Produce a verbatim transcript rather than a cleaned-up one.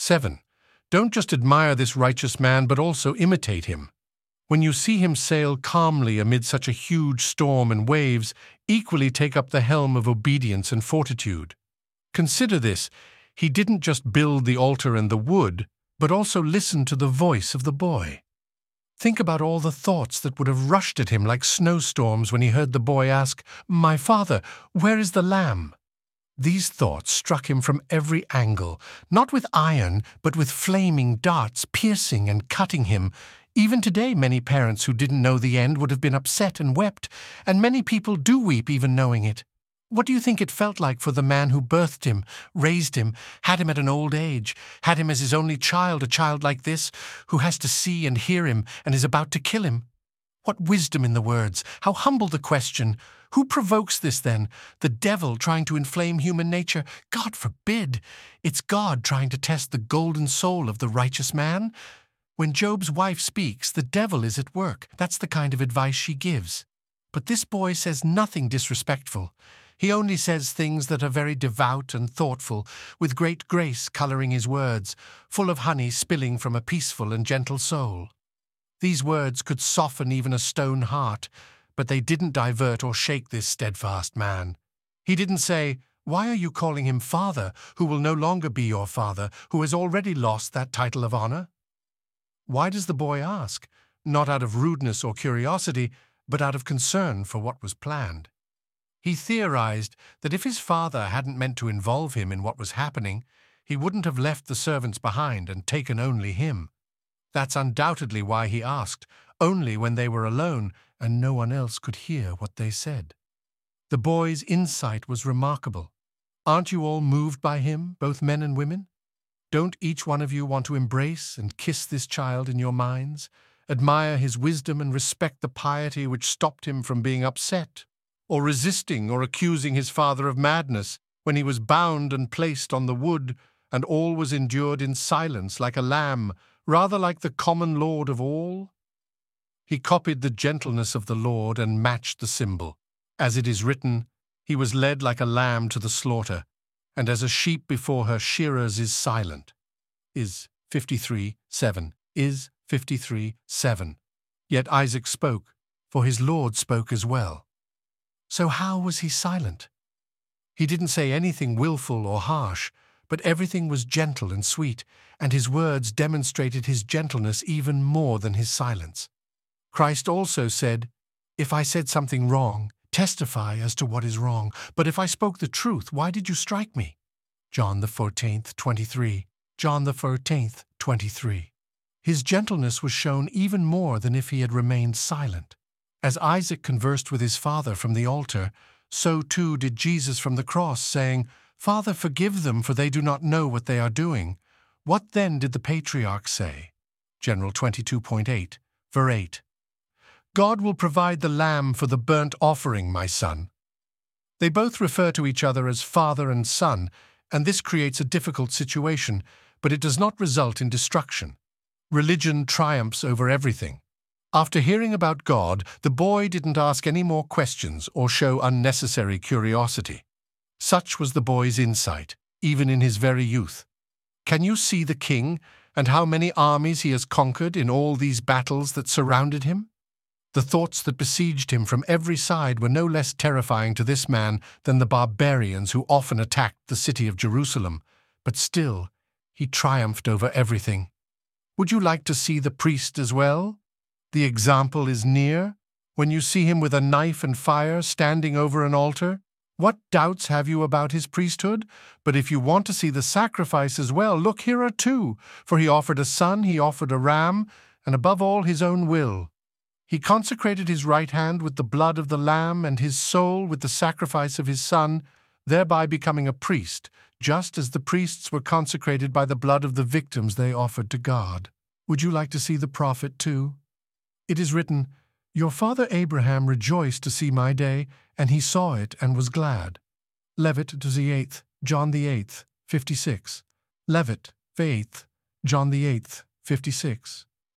seven. Don't just admire this righteous man, but also imitate him. When you see him sail calmly amid such a huge storm and waves, equally take up the helm of obedience and fortitude. Consider this: he didn't just build the altar and the wood, but also listened to the voice of the boy. Think about all the thoughts that would have rushed at him like snowstorms when he heard the boy ask, "My father, where is the lamb?" These thoughts struck him from every angle, not with iron, but with flaming darts, piercing and cutting him. Even today, many parents who didn't know the end would have been upset and wept, and many people do weep even knowing it. What do you think it felt like for the man who birthed him, raised him, had him at an old age, had him as his only child, a child like this, who has to see and hear him and is about to kill him? What wisdom in the words! How humble the question! Who provokes this then? The devil trying to inflame human nature? God forbid! It's God trying to test the golden soul of the righteous man. When Job's wife speaks, the devil is at work. That's the kind of advice she gives. But this boy says nothing disrespectful. He only says things that are very devout and thoughtful, with great grace coloring his words, full of honey spilling from a peaceful and gentle soul. These words could soften even a stone heart, but they didn't divert or shake this steadfast man. He didn't say, "Why are you calling him father, who will no longer be your father, who has already lost that title of honor?" Why does the boy ask? Not out of rudeness or curiosity, but out of concern for what was planned. He theorized that if his father hadn't meant to involve him in what was happening, he wouldn't have left the servants behind and taken only him. That's undoubtedly why he asked, only when they were alone and no one else could hear what they said. The boy's insight was remarkable. Aren't you all moved by him, both men and women? Don't each one of you want to embrace and kiss this child in your minds, admire his wisdom and respect the piety which stopped him from being upset, or resisting or accusing his father of madness when he was bound and placed on the wood, and all was endured in silence like a lamb, rather like the common Lord of all? He copied the gentleness of the Lord and matched the symbol. As it is written, he was led like a lamb to the slaughter, and as a sheep before her shearers is silent. Is fifty-three seven. Is fifty-three seven. Yet Isaac spoke, for his Lord spoke as well. So how was he silent? He didn't say anything willful or harsh, but everything was gentle and sweet, and his words demonstrated his gentleness even more than his silence. Christ also said, "If I said something wrong, testify as to what is wrong, but if I spoke the truth, why did you strike me?" John the fourteenth, twenty-three. John the fourteenth, twenty-three. His gentleness was shown even more than if he had remained silent. As Isaac conversed with his father from the altar, so too did Jesus from the cross, saying, "Father, forgive them, for they do not know what they are doing." What then did the patriarch say? General twenty-two point eight, verse eight. God will provide the lamb for the burnt offering, my son. They both refer to each other as father and son, and this creates a difficult situation, but it does not result in destruction. Religion triumphs over everything. After hearing about God, the boy didn't ask any more questions or show unnecessary curiosity. Such was the boy's insight, even in his very youth. Can you see the king and how many armies he has conquered in all these battles that surrounded him? The thoughts that besieged him from every side were no less terrifying to this man than the barbarians who often attacked the city of Jerusalem, but still, he triumphed over everything. Would you like to see the priest as well? The example is near. When you see him with a knife and fire standing over an altar, what doubts have you about his priesthood? But if you want to see the sacrifice as well, look, here are two. For he offered a son, he offered a ram, and above all his own will. He consecrated his right hand with the blood of the lamb and his soul with the sacrifice of his son, thereby becoming a priest, just as the priests were consecrated by the blood of the victims they offered to God. Would you like to see the prophet too? It is written, "Your father Abraham rejoiced to see my day, and he saw it and was glad." Levit to the eighth, John the eighth, fifty-six. Levit, the eighth, John the eighth, fifty-six.